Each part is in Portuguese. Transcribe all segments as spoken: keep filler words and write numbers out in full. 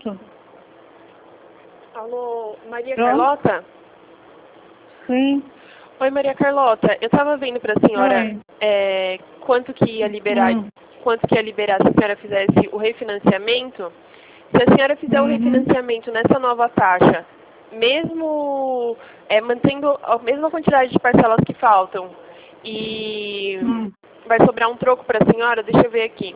Posso? Alô, Maria Pronto. Carlota? Sim. Oi, Maria Carlota. Eu estava vendo para a senhora Oi. é, quanto que ia liberar, Hum. quanto que ia liberar se a senhora fizesse o refinanciamento. Se a senhora fizer o Uhum. refinanciamento nessa nova taxa, mesmo é, mantendo a mesma quantidade de parcelas que faltam, e Hum. vai sobrar um troco para a senhora, deixa eu ver aqui.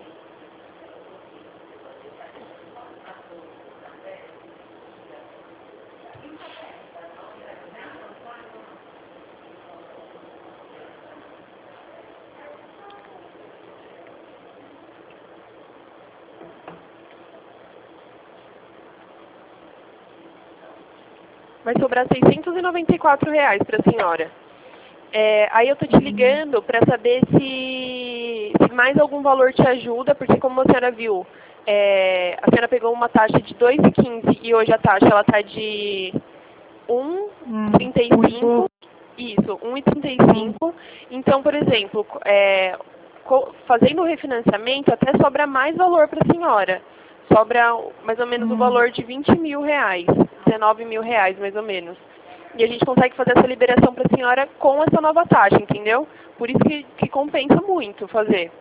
Vai sobrar seiscentos e noventa e quatro reais para a senhora. É, aí eu tô te ligando para saber se, se mais algum valor te ajuda, porque como a senhora viu, é, a senhora pegou uma taxa de dois e quinze e hoje a taxa ela tá de um e trinta e cinco. Isso, um e trinta e cinco. Então, por exemplo, é, co- fazendo o refinanciamento até sobra mais valor para a senhora. Sobra mais ou menos o valor de vinte mil reais, dezenove mil reais mais ou menos. E a gente consegue fazer essa liberação para a senhora com essa nova taxa, entendeu? Por isso que, que compensa muito fazer.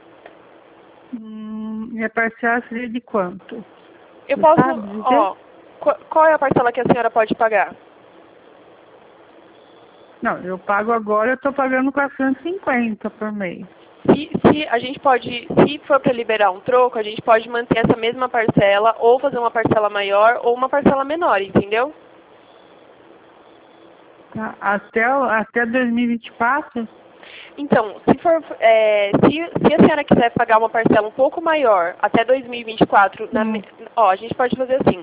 Hum. E a parcela seria de quanto? Eu Você posso, sabe dizer? ó, qu- qual é a parcela que a senhora pode pagar? Não, eu pago agora, eu estou pagando quatrocentos e cinquenta por mês. Se, se a gente pode, se for para liberar um troco, a gente pode manter essa mesma parcela, ou fazer uma parcela maior, ou uma parcela menor, entendeu? Tá? Até, o- até dois mil e vinte e quatro? Então, se, for, é, se, se a senhora quiser pagar uma parcela um pouco maior, até dois mil e vinte e quatro, na, Hum. me- ó, a gente pode fazer assim.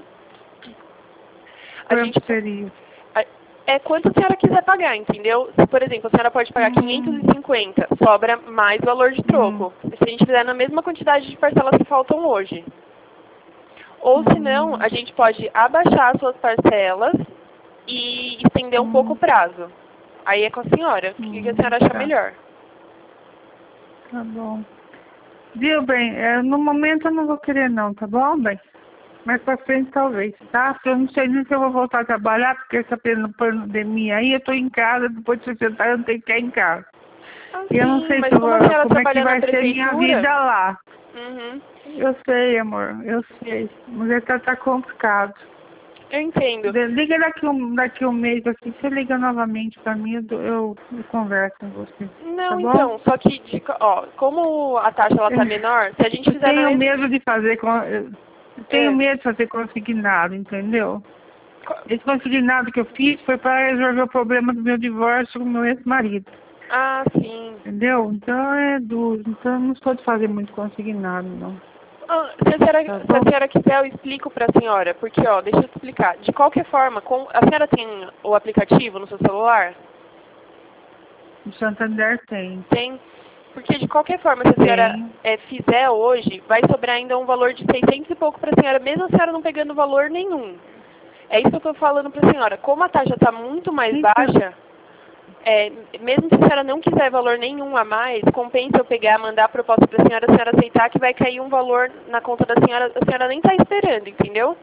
A gente, Quanto seria? a- é quanto a senhora quiser pagar, entendeu? Se, por exemplo, a senhora pode pagar quinhentos e cinquenta, sobra mais valor de troco. Se a gente fizer na mesma quantidade de parcelas que faltam hoje. Ou se não, a gente pode abaixar as suas parcelas e estender um pouco o prazo. Aí é com a senhora. O que que a senhora acha Tá. melhor? Tá bom. Viu, bem, é, no momento eu não vou querer não, tá bom, bem? Mais pra frente talvez, tá? Porque eu não sei nem se eu vou voltar a trabalhar, porque essa pena- pandemia aí, eu tô em casa, depois de sessenta eu não tenho que ficar em casa. Ah, E eu não sim, sei mas se eu como a vou, senhora como é que trabalha na vai ser minha prefeitura... vida lá. Uhum, Eu sei, amor, eu sei. Mas é que tá complicado. eu entendo. De- Liga daqui um, daqui um mês, assim, você liga novamente pra mim, eu, dou- eu, eu converso com você, Não, tá bom? então, só que, de co- ó, como a taxa ela tá menor, se a gente Eu fizer na tenho mesma... medo de fazer, con- eu tenho É, medo de fazer consignado, entendeu? co- Esse consignado que eu fiz foi para resolver o problema do meu divórcio com o meu ex-marido, ah, sim. entendeu? Então é duro, então eu não sou de fazer muito consignado, não. Ah, se, a senhora, Tá se a bom? senhora quiser, eu explico para a senhora. Porque, ó, deixa eu te explicar. De qualquer forma, com, a senhora tem o aplicativo no seu celular? O Santander tem. Tem? Porque, de qualquer forma, se a senhora Tem. é, fizer hoje, vai sobrar ainda um valor de seiscentos e pouco para a senhora, mesmo a senhora não pegando valor nenhum. É isso que eu estou falando para a senhora. Como a taxa está muito mais Então, baixa, é, mesmo se a senhora não quiser valor nenhum a mais, compensa eu pegar, mandar a proposta para a senhora, a senhora aceitar que vai cair um valor na conta da senhora, a senhora nem está esperando, entendeu?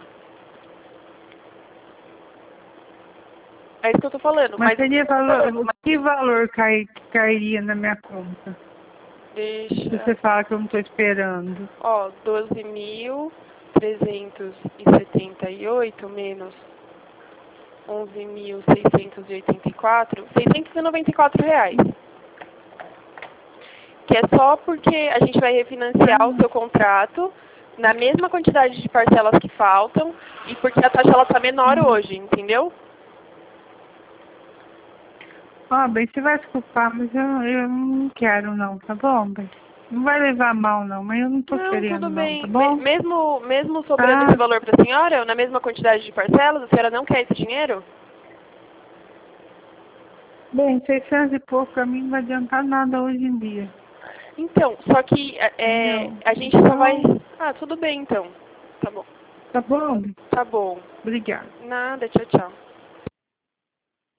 É isso que eu estou falando. mas Mas, seria valor, que valor cai, cairia na minha conta? Se você deixa, fala que eu não estou esperando. ó, doze mil trezentos e setenta e oito menos onze mil seiscentos e oitenta e quatro, seiscentos e noventa e quatro reais. Que é só porque a gente vai refinanciar o seu contrato na mesma quantidade de parcelas que faltam e porque a taxa ela tá menor hoje, entendeu? Ó, bem, você vai desculpar, mas eu, eu não quero não, tá bom, bem? Não vai levar mal não, mas eu não tô Não, querendo tudo não, tá bem. Me- bom? mesmo, mesmo sobrando Tá? esse valor para a senhora, na mesma quantidade de parcelas, a senhora não quer esse dinheiro? Bem, seiscentos e pouco pra mim não vai adiantar nada hoje em dia. Então, só que é, é, Entendeu? a gente só vai... Então, Ah, tudo bem então. Tá bom. tá bom? Tá bom. Obrigada. Nada, tchau, tchau.